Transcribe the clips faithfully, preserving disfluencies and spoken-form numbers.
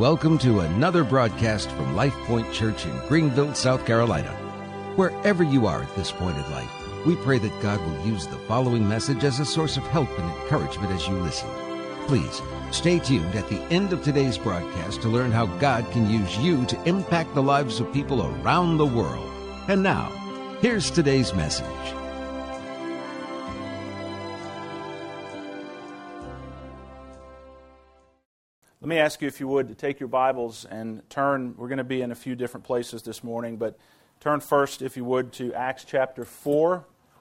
welcome to another broadcast from Life Point Church in Greenville, South Carolina. Wherever you are at this point in life, we pray that God will use the following message as a source of help and encouragement as you listen. Please stay tuned at the end of today's broadcast to learn how God can use you to impact the lives of people around the world. And now, here's today's message. Let me ask you, if you would, to take your Bibles and turn. We're going to be in a few different places this morning, but turn first, if you would, to Acts chapter four.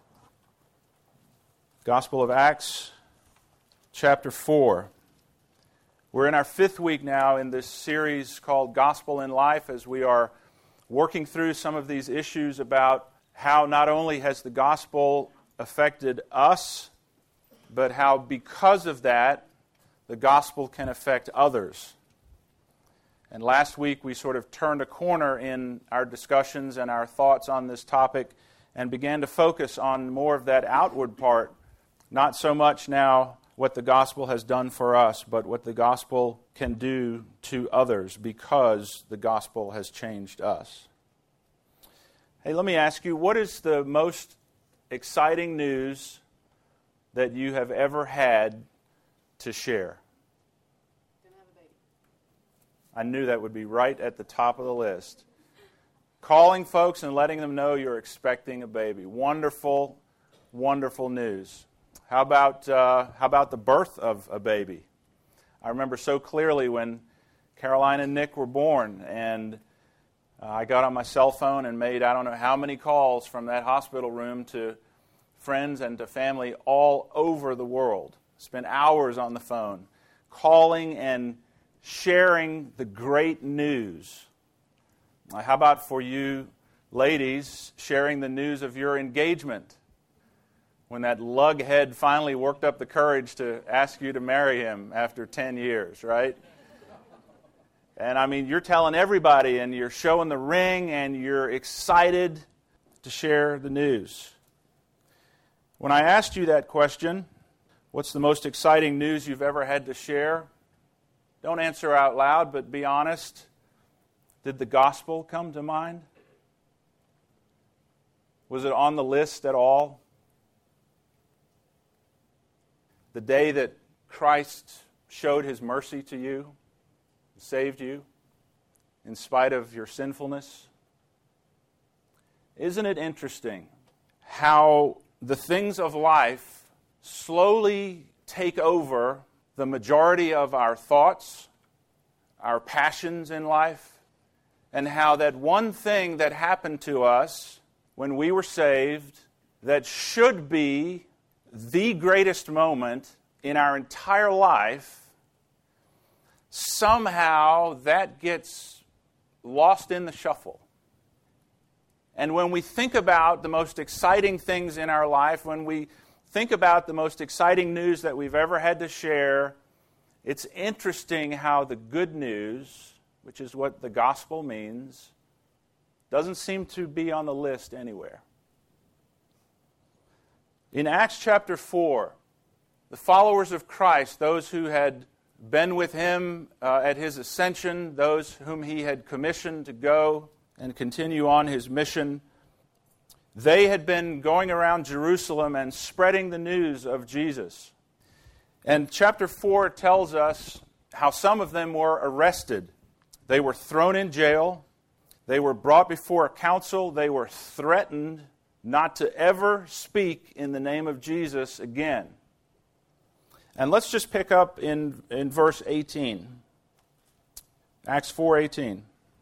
Gospel of Acts chapter four. We're in our fifth week now in this series called Gospel in Life, as we are working through some of these issues about how not only has the gospel affected us, but how because of that, the gospel can affect others. And last week we sort of turned a corner in our discussions and our thoughts on this topic and began to focus on more of that outward part, not so much now what the gospel has done for us, but what the gospel can do to others because the gospel has changed us. Hey, let me ask you, what is the most exciting news that you have ever had to share? Gonna have a baby. I knew that would be right at the top of the list. Calling folks and letting them know you're expecting a baby. Wonderful, wonderful news. How about uh, how about the birth of a baby? I remember so clearly when Caroline and Nick were born, and uh, I got on my cell phone and made I don't know how many calls from that hospital room to friends and to family all over the world. Spent hours on the phone, calling and sharing the great news. Uh, how about for you ladies, sharing the news of your engagement? When that lughead finally worked up the courage to ask you to marry him after ten years, right? And I mean, you're telling everybody, and you're showing the ring, and you're excited to share the news. When I asked you that question, what's the most exciting news you've ever had to share? Don't answer out loud, but be honest. Did the gospel come to mind? Was it on the list at all? The day that Christ showed His mercy to you, saved you, in spite of your sinfulness? Isn't it interesting how the things of life slowly take over the majority of our thoughts, our passions in life, and how that one thing that happened to us when we were saved that should be the greatest moment in our entire life, somehow that gets lost in the shuffle. And when we think about the most exciting things in our life, when we think about the most exciting news that we've ever had to share, it's interesting how the good news, which is what the gospel means, doesn't seem to be on the list anywhere. In Acts chapter four, the followers of Christ, those who had been with Him uh, at His ascension, those whom He had commissioned to go and continue on His mission, they had been going around Jerusalem and spreading the news of Jesus. And chapter four tells us how some of them were arrested. They were thrown in jail. They were brought before a council. They were threatened not to ever speak in the name of Jesus again. And let's just pick up in, in verse eighteen. Acts four eighteen.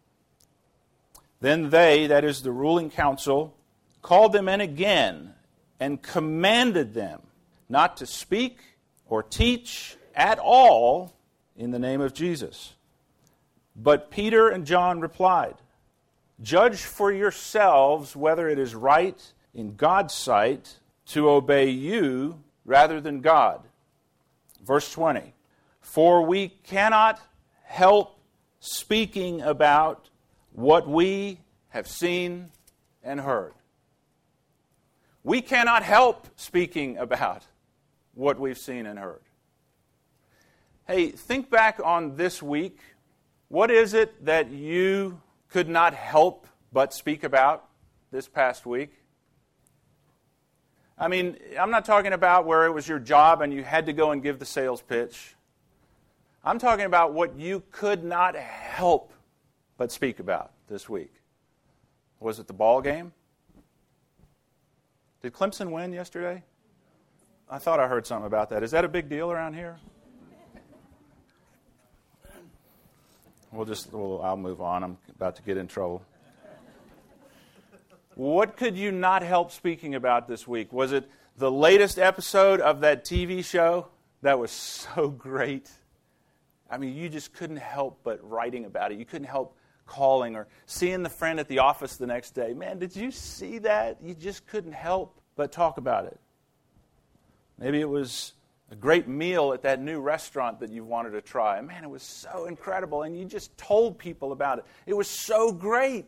Then they, that is the ruling council, called them in again and commanded them not to speak or teach at all in the name of Jesus. But Peter and John replied, "Judge for yourselves whether it is right in God's sight to obey you rather than God." Verse twenty, "For we cannot help speaking about what we have seen and heard." We cannot help speaking about what we've seen and heard. Hey, think back on this week What is it that you could not help but speak about this past week? I mean, I'm not talking about where it was your job and you had to go and give the sales pitch. I'm talking about what you could not help but speak about this week. Was it the ball game? Did Clemson win yesterday? I thought I heard something about that. Is that a big deal around here? We'll just, well, I'll move on. I'm about to get in trouble. What could you not help speaking about this week? Was it the latest episode of that T V show that was so great? I mean, you just couldn't help but writing about it. You couldn't help calling or seeing the friend at the office the next day. Man, did you see that? You just couldn't help but talk about it. Maybe it was a great meal at that new restaurant that you wanted to try. Man, it was so incredible, and you just told people about it. It was so great.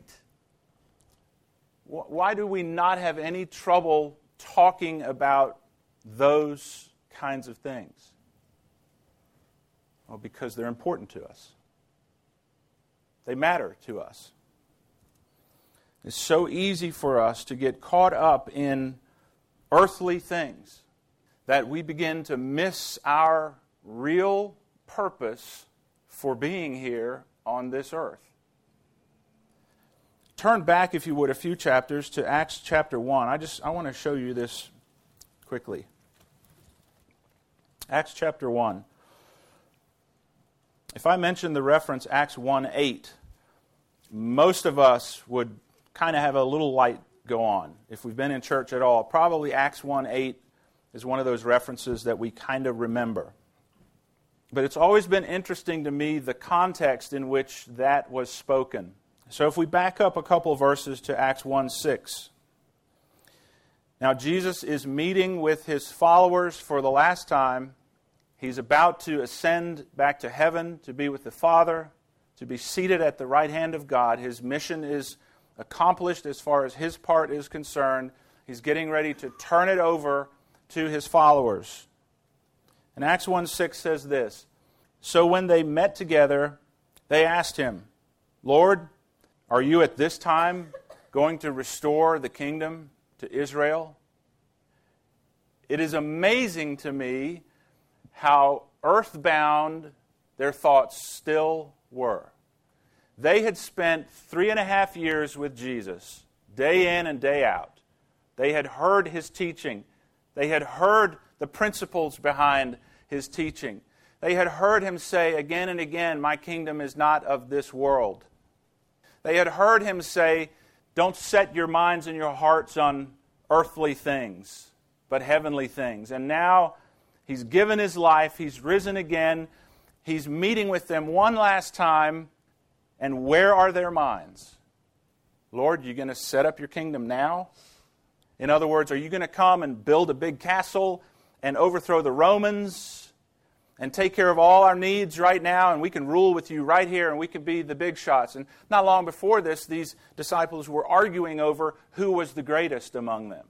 Why do we not have any trouble talking about those kinds of things? Well, because they're important to us. They matter to us. It's so easy for us to get caught up in earthly things that we begin to miss our real purpose for being here on this earth. Turn back, if you would, a few chapters to Acts chapter one. I just I want to show you this quickly. Acts chapter one. If I mention the reference Acts one eight, most of us would kind of have a little light go on. If we've been in church at all, probably Acts one eight is one of those references that we kind of remember. But it's always been interesting to me the context in which that was spoken. So if we back up a couple of verses to Acts one six. Now Jesus is meeting with his followers for the last time. He's about to ascend back to heaven to be with the Father, to be seated at the right hand of God. His mission is accomplished as far as his part is concerned. He's getting ready to turn it over to his followers. And Acts one six says this, "So when they met together, they asked him, 'Lord, are you at this time going to restore the kingdom to Israel?'" It is amazing to me how earthbound their thoughts still were. They had spent three and a half years with Jesus, day in and day out. They had heard his teaching. They had heard the principles behind his teaching. They had heard him say again and again, "My kingdom is not of this world." They had heard him say, "Don't set your minds and your hearts on earthly things, but heavenly things." And now he's given his life, he's risen again, he's meeting with them one last time, and where are their minds? "Lord, you going to set up your kingdom now?" In other words, are you going to come and build a big castle and overthrow the Romans and take care of all our needs right now, and we can rule with you right here, and we can be the big shots? And not long before this, these disciples were arguing over who was the greatest among them.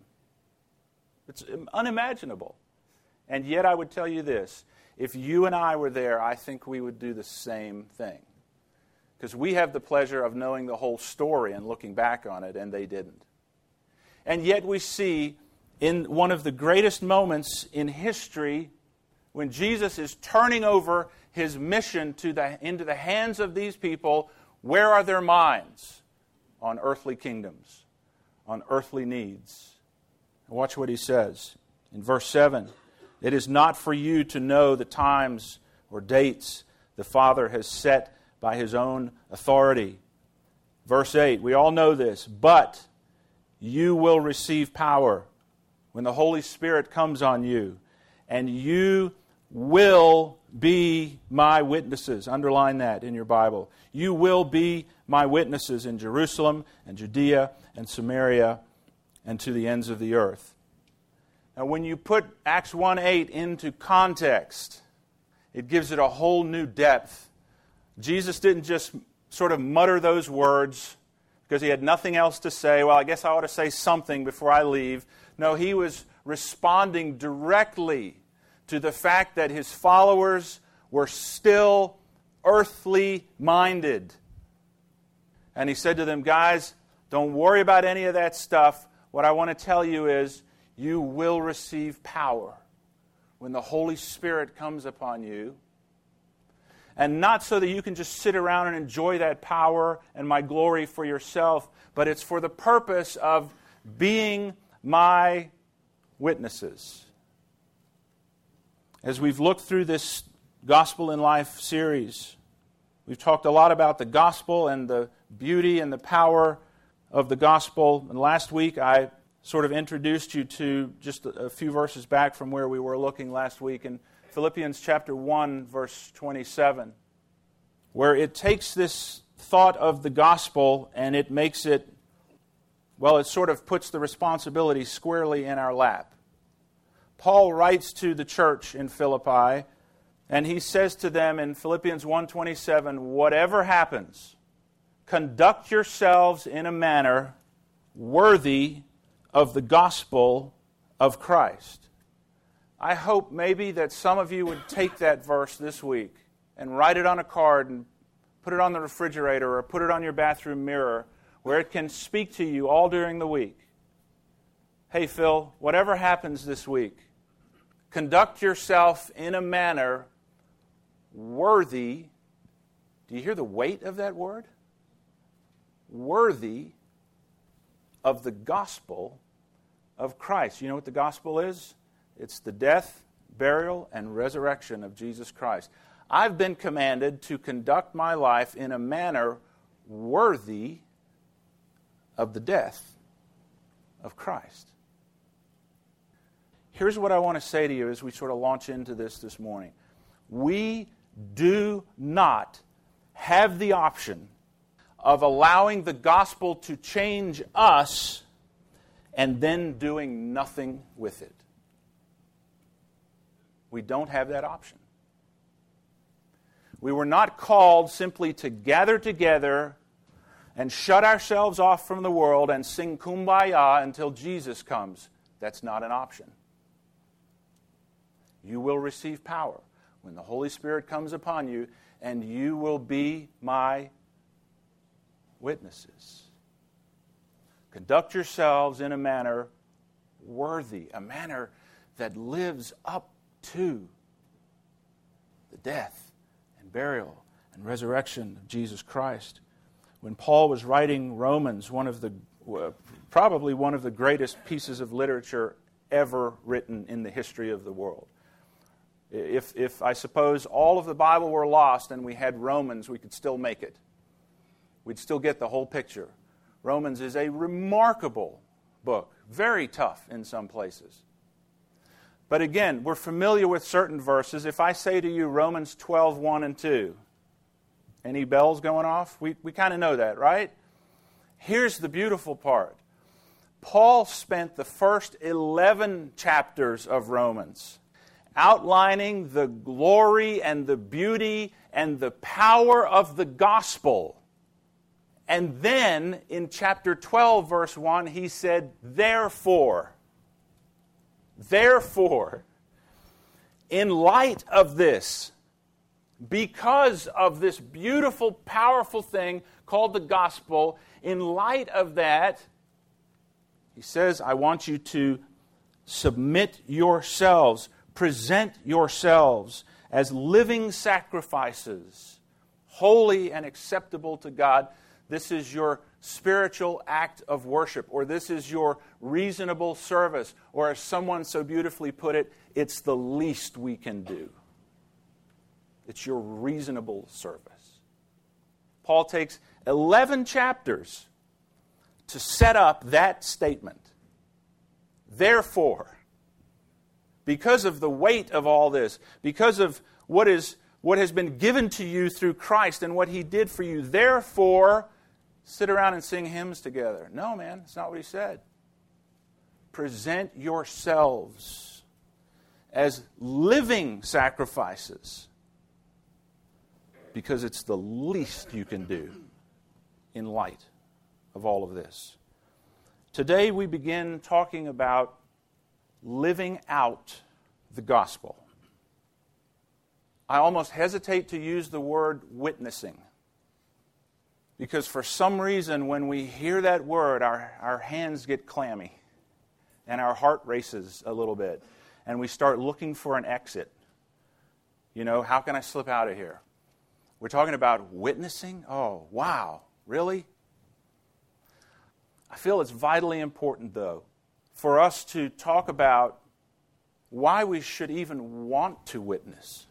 It's unimaginable. And yet I would tell you this, if you and I were there, I think we would do the same thing. Because we have the pleasure of knowing the whole story and looking back on it, and they didn't. And yet we see in one of the greatest moments in history, when Jesus is turning over his mission to the, into the hands of these people, where are their minds? On earthly kingdoms, on earthly needs. Watch what he says in verse seven. "It is not for you to know the times or dates the Father has set by his own authority." Verse eight, we all know this, "But you will receive power when the Holy Spirit comes on you, and you will be my witnesses." Underline that in your Bible. "You will be my witnesses in Jerusalem and Judea and Samaria and to the ends of the earth." Now, when you put Acts one eight into context, it gives it a whole new depth. Jesus didn't just sort of mutter those words because he had nothing else to say. Well, I guess I ought to say something before I leave. No, he was responding directly to the fact that his followers were still earthly minded. And he said to them, guys, don't worry about any of that stuff. What I want to tell you is you will receive power when the Holy Spirit comes upon you. And not so that you can just sit around and enjoy that power and my glory for yourself, but it's for the purpose of being my witnesses. As we've looked through this Gospel in Life series, we've talked a lot about the gospel and the beauty and the power of the gospel. And last week I sort of introduced you to just a few verses back from where we were looking last week in Philippians chapter one, verse twenty-seven, where it takes this thought of the gospel and it makes it, well, it sort of puts the responsibility squarely in our lap. Paul writes to the church in Philippi, and he says to them in Philippians one twenty-seven, whatever happens, conduct yourselves in a manner worthy of the gospel of Christ. I hope maybe that some of you would take that verse this week and write it on a card and put it on the refrigerator or put it on your bathroom mirror where it can speak to you all during the week. Hey, Phil, whatever happens this week, conduct yourself in a manner worthy. Do you hear the weight of that word? Worthy of the gospel of Christ. You know what the gospel is? It's the death, burial, and resurrection of Jesus Christ. I've been commanded to conduct my life in a manner worthy of the death of Christ. Here's what I want to say to you as we sort of launch into this this morning. We do not have the option of allowing the gospel to change us and then doing nothing with it. We don't have that option. We were not called simply to gather together and shut ourselves off from the world and sing Kumbaya until Jesus comes. That's not an option. You will receive power when the Holy Spirit comes upon you, and you will be my witnesses. Conduct yourselves in a manner worthy, a manner that lives up to the death and burial and resurrection of Jesus Christ. When Paul was writing Romans, one of the uh, probably one of the greatest pieces of literature ever written in the history of the world. If, if I suppose all of the Bible were lost and we had Romans, we could still make it. We'd still get the whole picture. Romans is a remarkable book, very tough in some places. But again, we're familiar with certain verses. If I say to you Romans twelve, one and two, any bells going off? We, we kind of know that, right? Here's the beautiful part. Paul spent the first eleven chapters of Romans outlining the glory and the beauty and the power of the gospel. And then in chapter twelve, verse one, he said, therefore, therefore, in light of this, because of this beautiful, powerful thing called the gospel, in light of that, he says, I want you to submit yourselves, present yourselves as living sacrifices, holy and acceptable to God. This is your spiritual act of worship, or this is your reasonable service, or as someone so beautifully put it, it's the least we can do. It's your reasonable service. Paul takes eleven chapters to set up that statement. Therefore, because of the weight of all this, because of what is what has been given to you through Christ and what He did for you, therefore, sit around and sing hymns together. No, man, that's not what he said. Present yourselves as living sacrifices, because it's the least you can do in light of all of this. Today we begin talking about living out the gospel. I almost hesitate to use the word witnessing. Because for some reason, when we hear that word, our, our hands get clammy. And our heart races a little bit. And we start looking for an exit. You know, how can I slip out of here? We're talking about witnessing? Oh, wow. Really? I feel it's vitally important, though, for us to talk about why we should even want to witness.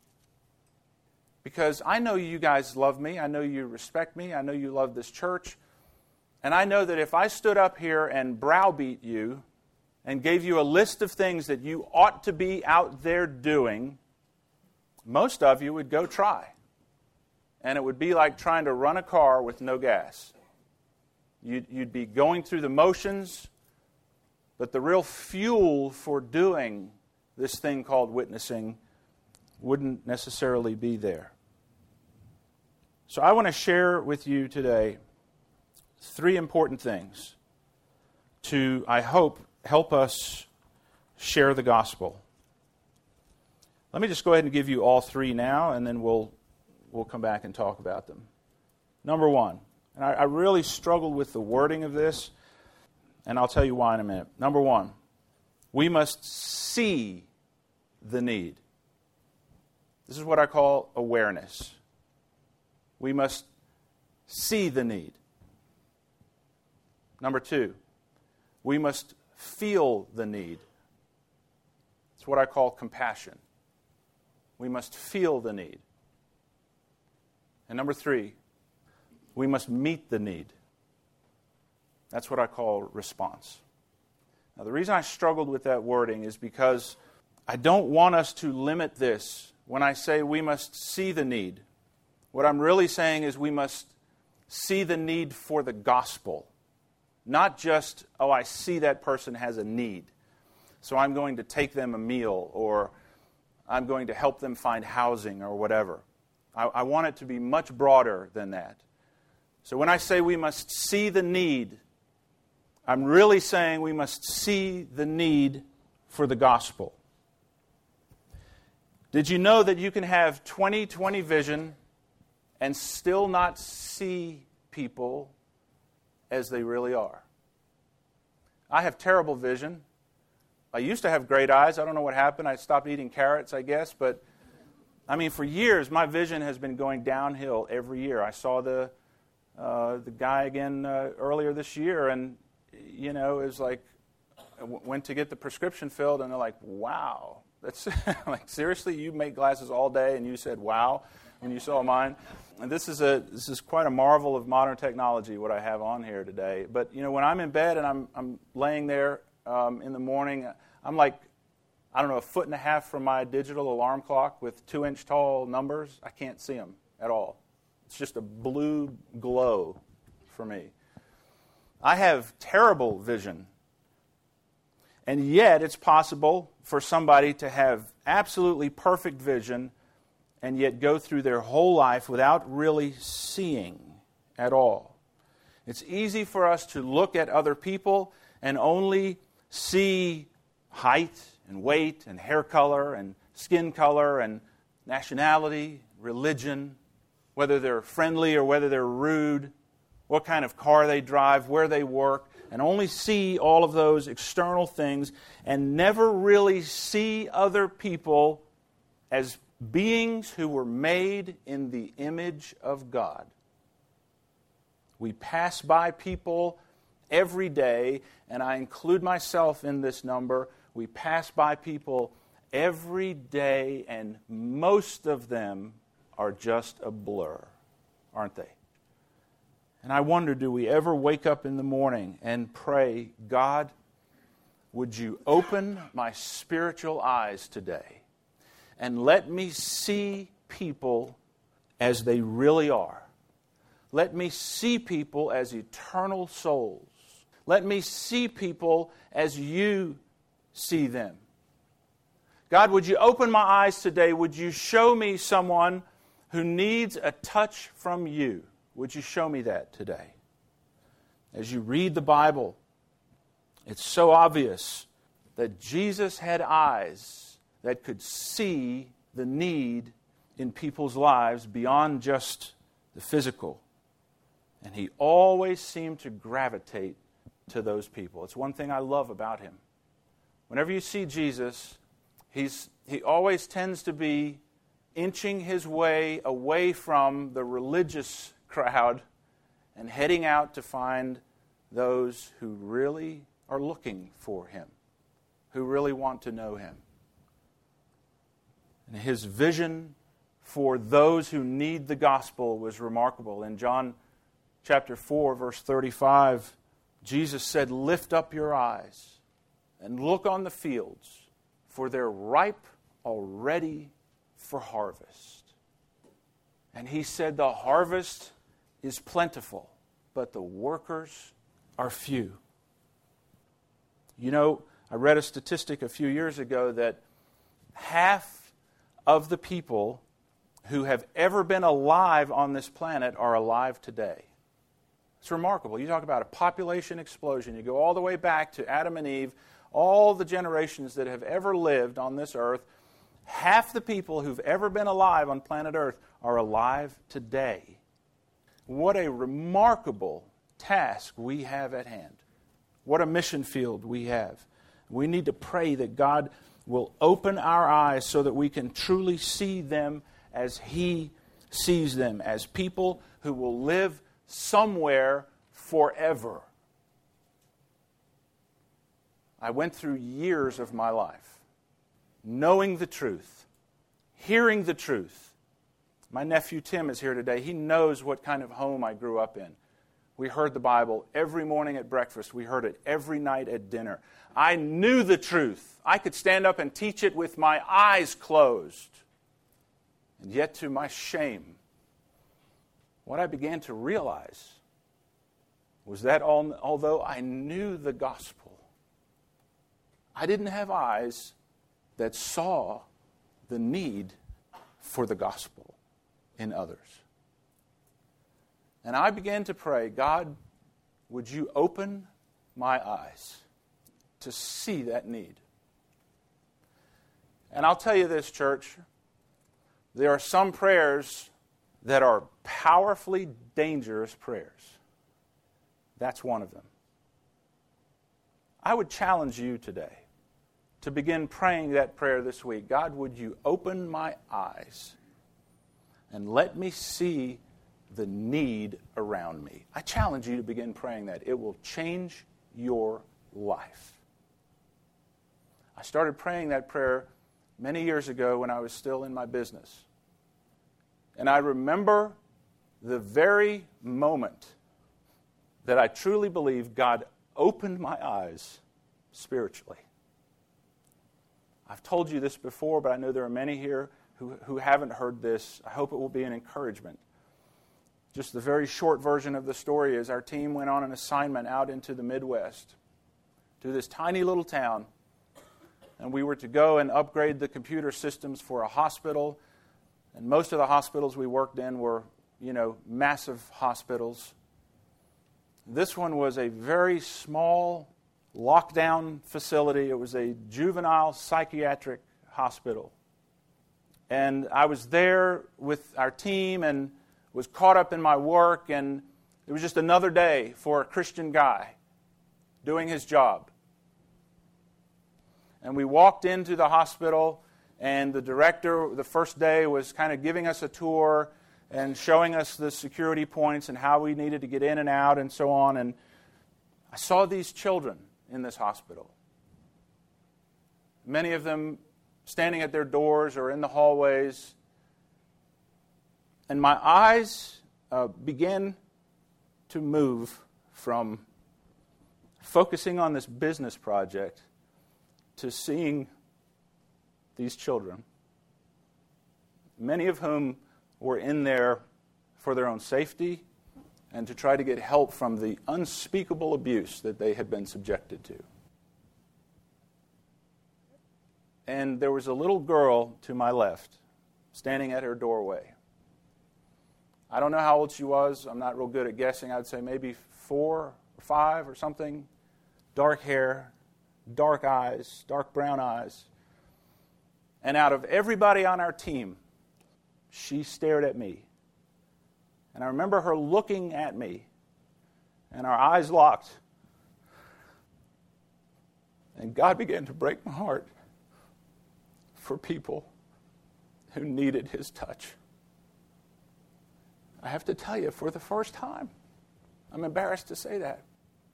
Because I know you guys love me. I know you respect me. I know you love this church. And I know that if I stood up here and browbeat you and gave you a list of things that you ought to be out there doing, most of you would go try. And it would be like trying to run a car with no gas. You'd, you'd be going through the motions, but the real fuel for doing this thing called witnessing wouldn't necessarily be there. So I want to share with you today three important things to, I hope, help us share the gospel. Let me just go ahead and give you all three now, and then we'll we'll come back and talk about them. Number one, and I, I really struggled with the wording of this, and I'll tell you why in a minute. Number one, we must see the need. This is what I call awareness. We must see the need. Number two, we must feel the need. It's what I call compassion. We must feel the need. And number three, we must meet the need. That's what I call response. Now, the reason I struggled with that wording is because I don't want us to limit this. When I say we must see the need, what I'm really saying is we must see the need for the gospel. Not just, oh, I see that person has a need, so I'm going to take them a meal, or I'm going to help them find housing, or whatever. I, I want it to be much broader than that. So when I say we must see the need, I'm really saying we must see the need for the gospel. Did you know that you can have twenty twenty vision and still not see people as they really are? I have terrible vision. I used to have great eyes. I don't know what happened. I stopped eating carrots, I guess. But, I mean, for years, my vision has been going downhill every year. I saw the uh, the guy again uh, earlier this year, and, you know, it was like, I w- went to get the prescription filled, and they're like, wow. That's like, seriously, you make glasses all day, and you said, wow, when you saw mine? And this is a this is quite a marvel of modern technology, what I have on here today. But, you know, when I'm in bed and I'm I'm laying there um, in the morning, I'm like, I don't know, a foot and a half from my digital alarm clock with two-inch tall numbers. I can't see them at all. It's just a blue glow for me. I have terrible vision. And yet it's possible for somebody to have absolutely perfect vision and yet go through their whole life without really seeing at all. It's easy for us to look at other people and only see height and weight and hair color and skin color and nationality, religion, whether they're friendly or whether they're rude, what kind of car they drive, where they work, and only see all of those external things and never really see other people as beings who were made in the image of God. We pass by people every day, and I include myself in this number. We pass by people every day, and most of them are just a blur, aren't they? And I wonder, do we ever wake up in the morning and pray, God, would you open my spiritual eyes today and let me see people as they really are? Let me see people as eternal souls. Let me see people as you see them. God, would you open my eyes today? Would you show me someone who needs a touch from you? Would you show me that today? As you read the Bible, it's so obvious that Jesus had eyes that could see the need in people's lives beyond just the physical. And he always seemed to gravitate to those people. It's one thing I love about him. Whenever you see Jesus, he's he always tends to be inching his way away from the religious crowd and heading out to find those who really are looking for him, who really want to know him. And his vision for those who need the gospel was remarkable. In John chapter four, verse thirty-five, Jesus said, "Lift up your eyes and look on the fields, for they're ripe already for harvest." And he said, "The harvest is plentiful, but the workers are few." You know, I read a statistic a few years ago that half of the people who have ever been alive on this planet are alive today. It's remarkable. You talk about a population explosion. You go all the way back to Adam and Eve, all the generations that have ever lived on this earth, half the people who've ever been alive on planet Earth are alive today. What a remarkable task we have at hand. What a mission field we have. We need to pray that God will open our eyes so that we can truly see them as He sees them, as people who will live somewhere forever. I went through years of my life knowing the truth, hearing the truth. My nephew Tim is here today. He knows what kind of home I grew up in. We heard the Bible every morning at breakfast. We heard it every night at dinner. I knew the truth. I could stand up and teach it with my eyes closed. And yet, to my shame, what I began to realize was that although I knew the gospel, I didn't have eyes that saw the need for the gospel in others. And I began to pray, God, would you open my eyes to see that need? And I'll tell you this, church, there are some prayers that are powerfully dangerous prayers. That's one of them. I would challenge you today to begin praying that prayer this week. God, would you open my eyes and let me see the need around me? I challenge you to begin praying that. It will change your life. I started praying that prayer many years ago when I was still in my business. And I remember the very moment that I truly believe God opened my eyes spiritually. I've told you this before, but I know there are many here who, who haven't heard this. I hope it will be an encouragement. Just the very short version of the story is our team went on an assignment out into the Midwest to this tiny little town, and we were to go and upgrade the computer systems for a hospital. And most of the hospitals we worked in were, you know, massive hospitals. This one was a very small lockdown facility. It was a juvenile psychiatric hospital. And I was there with our team and was caught up in my work, and it was just another day for a Christian guy doing his job. And we walked into the hospital, and the director the first day was kind of giving us a tour and showing us the security points and how we needed to get in and out and so on. And I saw these children in this hospital. Many of them standing at their doors or in the hallways. And my eyes uh, began to move from focusing on this business project to seeing these children, many of whom were in there for their own safety and to try to get help from the unspeakable abuse that they had been subjected to. And there was a little girl to my left, standing at her doorway. I don't know how old she was. I'm not real good at guessing. I'd say maybe four or five or something. Dark hair, dark eyes, dark brown eyes. And out of everybody on our team, she stared at me. And I remember her looking at me, and our eyes locked. And God began to break my heart for people who needed His touch. I have to tell you, for the first time, I'm embarrassed to say that.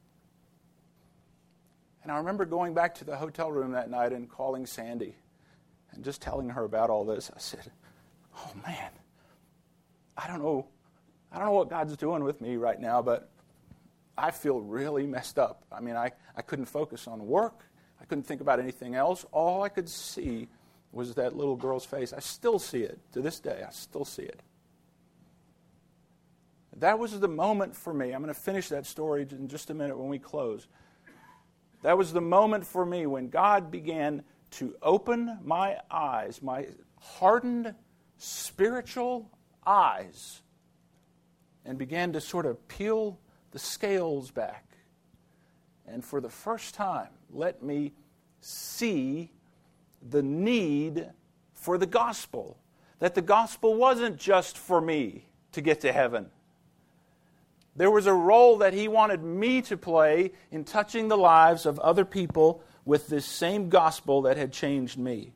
And I remember going back to the hotel room that night and calling Sandy and just telling her about all this. I said, oh man, I don't know, I don't know what God's doing with me right now, but I feel really messed up. I mean, I, I couldn't focus on work. I couldn't think about anything else. All I could see was that little girl's face. I still see it. To this day, I still see it. That was the moment for me. I'm going to finish that story in just a minute when we close. That was the moment for me when God began to open my eyes, my hardened spiritual eyes, and began to sort of peel the scales back. And for the first time, let me see the need for the gospel. That the gospel wasn't just for me to get to heaven. There was a role that He wanted me to play in touching the lives of other people with this same gospel that had changed me.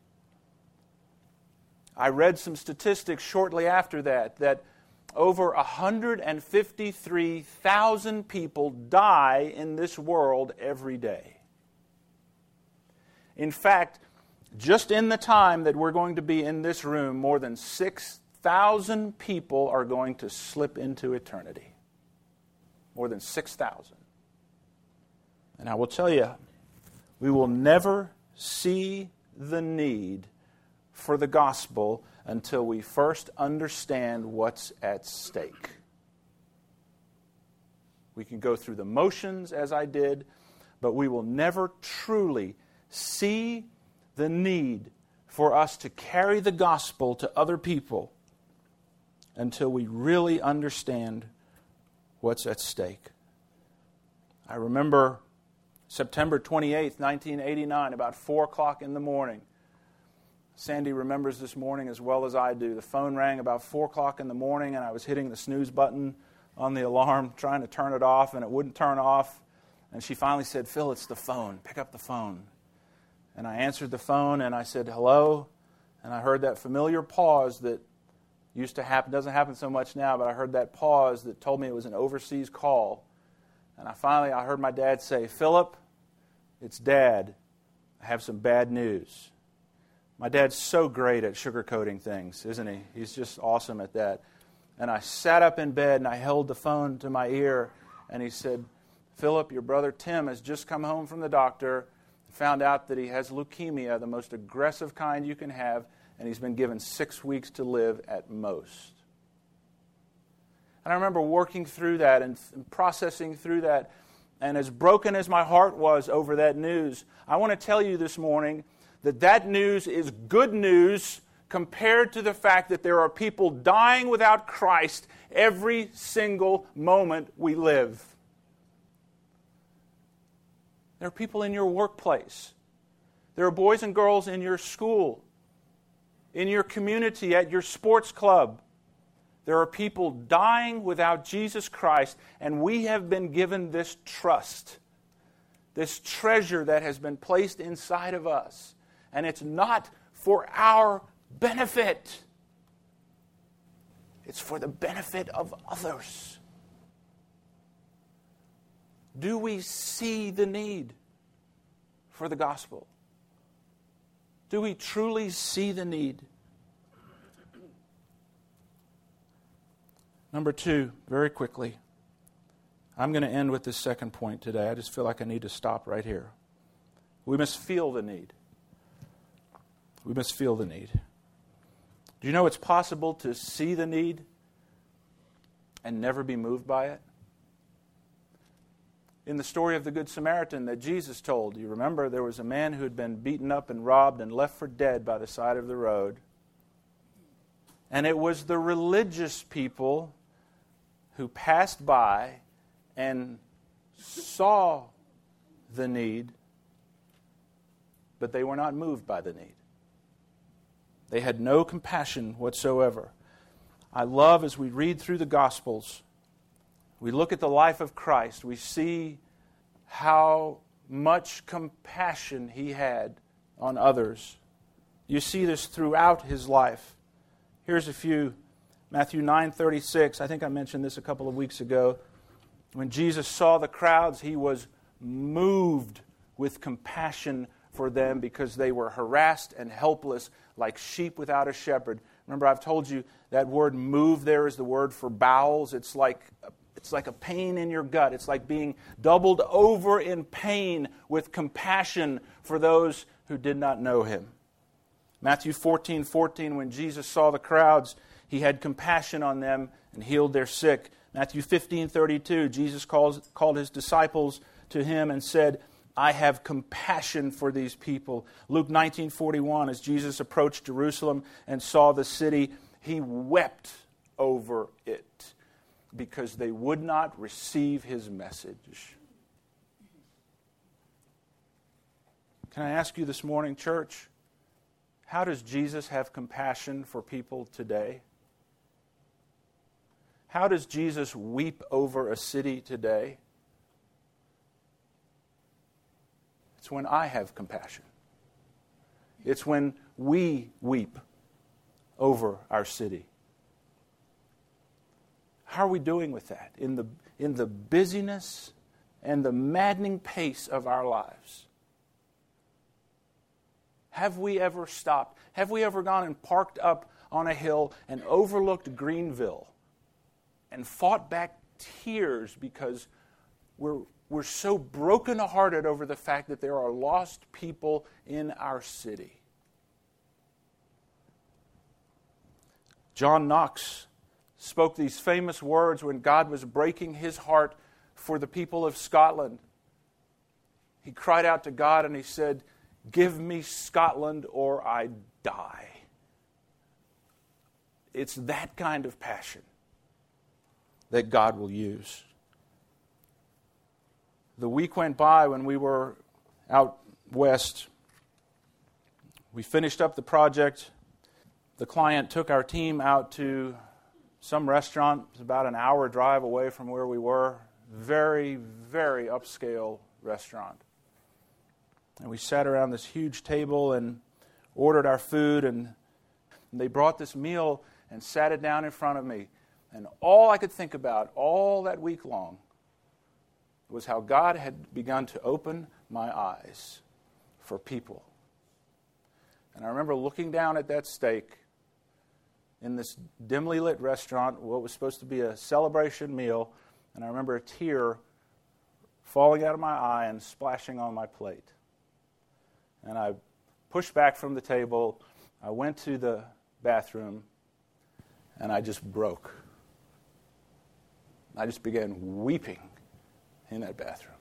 I read some statistics shortly after that, that over one hundred fifty-three thousand people die in this world every day. In fact, just in the time that we're going to be in this room, more than six thousand people are going to slip into eternity. More than six thousand. And I will tell you, we will never see the need for the gospel until we first understand what's at stake. We can go through the motions as I did, but we will never truly see the need for us to carry the gospel to other people until we really understand what's at stake. I remember September twenty-eighth, nineteen eighty-nine, about four o'clock in the morning. Sandy remembers this morning as well as I do. The phone rang about four o'clock in the morning, and I was hitting the snooze button on the alarm, trying to turn it off, and it wouldn't turn off. And she finally said, Phil, it's the phone. Pick up the phone. And I answered the phone, and I said, hello. And I heard that familiar pause that used to happen, doesn't happen so much now, but I heard that pause that told me it was an overseas call. And I finally, I heard my dad say, Philip, it's Dad. I have some bad news. My dad's so great at sugarcoating things, isn't he? He's just awesome at that. And I sat up in bed and I held the phone to my ear, and he said, Philip, your brother Tim has just come home from the doctor, found out that he has leukemia, the most aggressive kind you can have, and he's been given six weeks to live at most. And I remember working through that and processing through that, and as broken as my heart was over that news, I want to tell you this morning that that news is good news compared to the fact that there are people dying without Christ every single moment we live. There are people in your workplace. There are boys and girls in your school, in your community, at your sports club. There are people dying without Jesus Christ, and we have been given this trust, this treasure that has been placed inside of us. And it's not for our benefit. It's for the benefit of others. Do we see the need for the gospel? Do we truly see the need? Number two, very quickly. I'm going to end with this second point today. I just feel like I need to stop right here. We must feel the need. We must feel the need. Do you know it's possible to see the need and never be moved by it? In the story of the Good Samaritan that Jesus told, you remember there was a man who had been beaten up and robbed and left for dead by the side of the road. And it was the religious people who passed by and saw the need, but they were not moved by the need. They had no compassion whatsoever. I love as we read through the Gospels, we look at the life of Christ, we see how much compassion He had on others. You see this throughout His life. Here's a few. Matthew nine thirty-six, I think I mentioned this a couple of weeks ago. When Jesus saw the crowds, He was moved with compassion for them because they were harassed and helpless like sheep without a shepherd. Remember, I've told you that word move there is the word for bowels. It's like it's like a pain in your gut. It's like being doubled over in pain with compassion for those who did not know Him. Matthew fourteen fourteen, when Jesus saw the crowds, He had compassion on them and healed their sick. Matthew fifteen thirty-two, Jesus calls, called His disciples to Him and said, I have compassion for these people. Luke nineteen forty-one, as Jesus approached Jerusalem and saw the city, He wept over it because they would not receive His message. Can I ask you this morning, church, how does Jesus have compassion for people today? How does Jesus weep over a city today? It's when I have compassion. It's when we weep over our city. How are we doing with that? In the, in the busyness and the maddening pace of our lives. Have we ever stopped? Have we ever gone and parked up on a hill and overlooked Greenville and fought back tears because we're We're so brokenhearted over the fact that there are lost people in our city? John Knox spoke these famous words when God was breaking his heart for the people of Scotland. He cried out to God and he said, "Give me Scotland or I die." It's that kind of passion that God will use. The week went by when we were out west. We finished up the project. The client took our team out to some restaurant. It was about an hour drive away from where we were. Very, very upscale restaurant. And we sat around this huge table and ordered our food, and they brought this meal and sat it down in front of me. And all I could think about all that week long was how God had begun to open my eyes for people. And I remember looking down at that steak in this dimly lit restaurant, what was supposed to be a celebration meal, and I remember a tear falling out of my eye and splashing on my plate. And I pushed back from the table, I went to the bathroom, and I just broke. I just began weeping in that bathroom.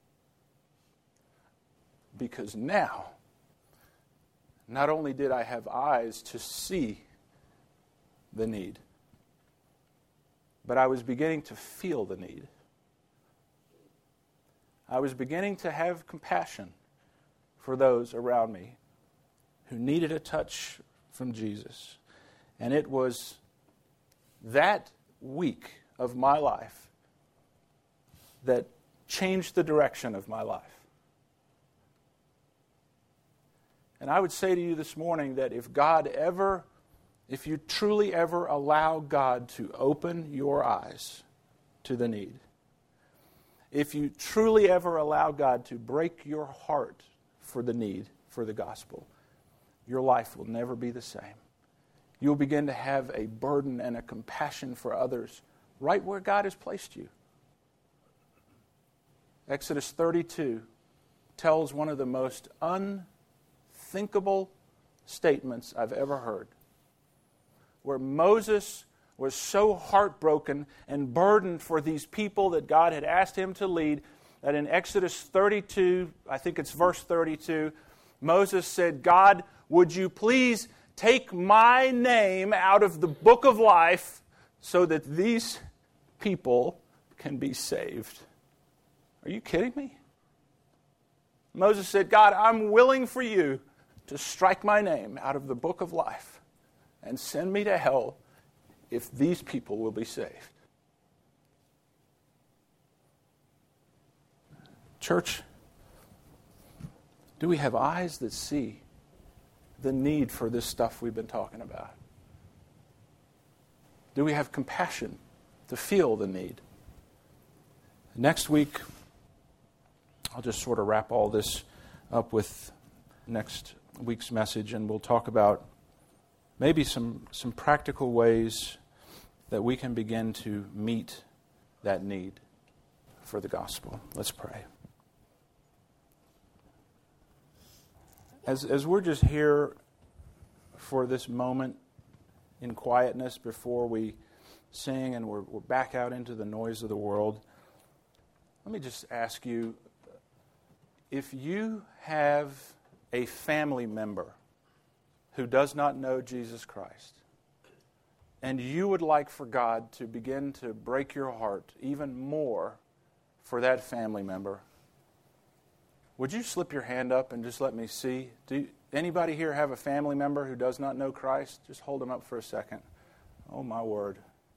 Because now, not only did I have eyes to see the need, but I was beginning to feel the need. I was beginning to have compassion for those around me who needed a touch from Jesus. And it was that week of my life that changed the direction of my life. And I would say to you this morning that if God ever, if you truly ever allow God to open your eyes to the need, if you truly ever allow God to break your heart for the need, for the gospel, your life will never be the same. You'll begin to have a burden and a compassion for others right where God has placed you. Exodus thirty-two tells one of the most unthinkable statements I've ever heard, where Moses was so heartbroken and burdened for these people that God had asked him to lead, that in Exodus thirty-two, I think it's verse thirty-two, Moses said, "God, would you please take my name out of the book of life so that these people can be saved?" Are you kidding me? Moses said, "God, I'm willing for you to strike my name out of the book of life and send me to hell if these people will be saved. Church, do we have eyes that see the need for this stuff we've been talking about? Do we have compassion to feel the need? Next week, I'll just sort of wrap all this up with next week's message, and we'll talk about maybe some, some practical ways that we can begin to meet that need for the gospel. Let's pray. As, as we're just here for this moment in quietness before we sing and we're, we're back out into the noise of the world, let me just ask you, if you have a family member who does not know Jesus Christ, and you would like for God to begin to break your heart even more for that family member, would you slip your hand up and just let me see? Do you, anybody here have a family member who does not know Christ? Just hold them up for a second. Oh, my word.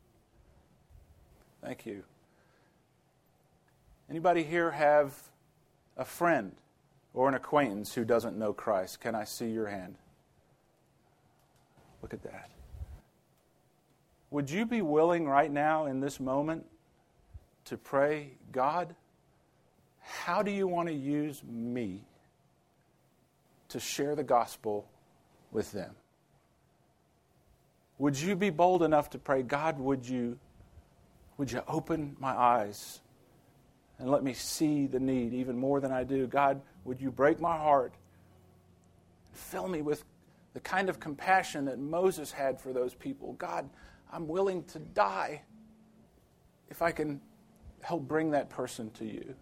Thank you. Anybody here have a friend or an acquaintance who doesn't know Christ? Can I see your hand? Look at that. Would you be willing right now in this moment to pray, God, how do you want to use me to share the gospel with them? Would you be bold enough to pray, God, would you, would you open my eyes and let me see the need even more than I do? God, would you break my heart and fill me with the kind of compassion that Moses had for those people? God, I'm willing to die if I can help bring that person to you.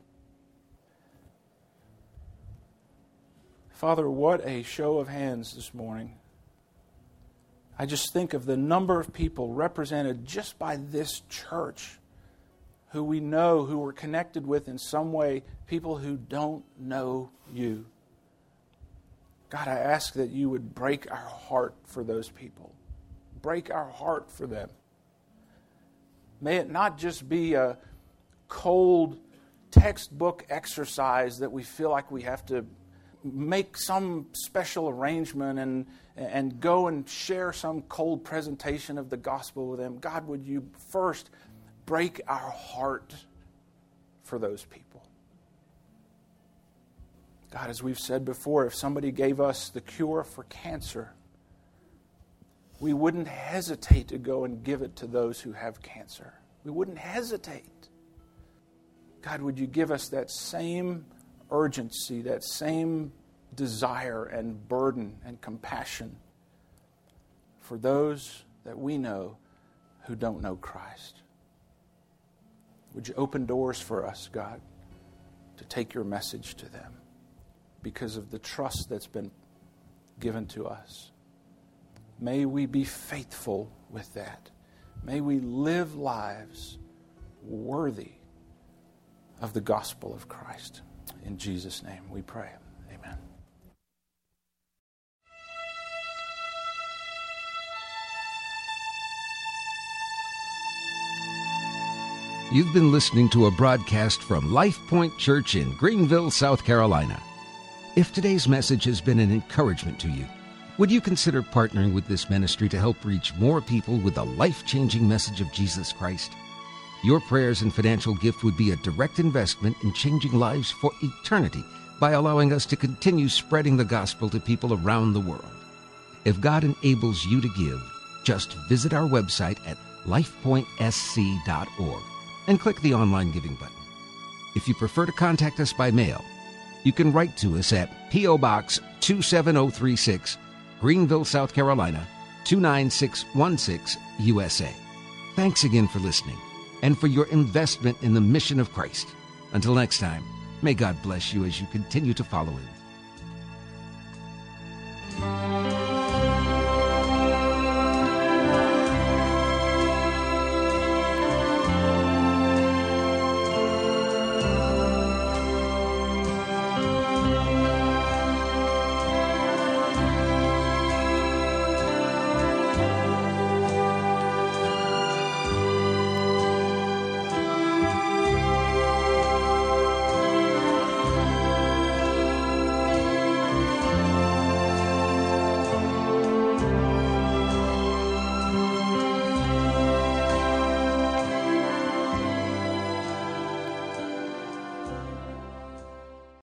Father, what a show of hands this morning. I just think of the number of people represented just by this church who we know, who we're connected with in some way, people who don't know you. God, I ask that you would break our heart for those people. Break our heart for them. May it not just be a cold textbook exercise that we feel like we have to make some special arrangement and, and go and share some cold presentation of the gospel with them. God, would you first break our heart for those people? God, as we've said before, if somebody gave us the cure for cancer, we wouldn't hesitate to go and give it to those who have cancer. We wouldn't hesitate. God, would you give us that same urgency, that same desire and burden and compassion for those that we know who don't know Christ? Would you open doors for us, God, to take your message to them because of the trust that's been given to us? May we be faithful with that. May we live lives worthy of the gospel of Christ. In Jesus' name we pray. Amen. You've been listening to a broadcast from Life Point Church in Greenville, South Carolina. If today's message has been an encouragement to you, would you consider partnering with this ministry to help reach more people with the life-changing message of Jesus Christ? Your prayers and financial gift would be a direct investment in changing lives for eternity by allowing us to continue spreading the gospel to people around the world. If God enables you to give, just visit our website at life point s c dot org and click the online giving button. If you prefer to contact us by mail, you can write to us at P O. Box two seven zero three six, Greenville, South Carolina, two nine six one six, U S A. Thanks again for listening and for your investment in the mission of Christ. Until next time, may God bless you as you continue to follow Him.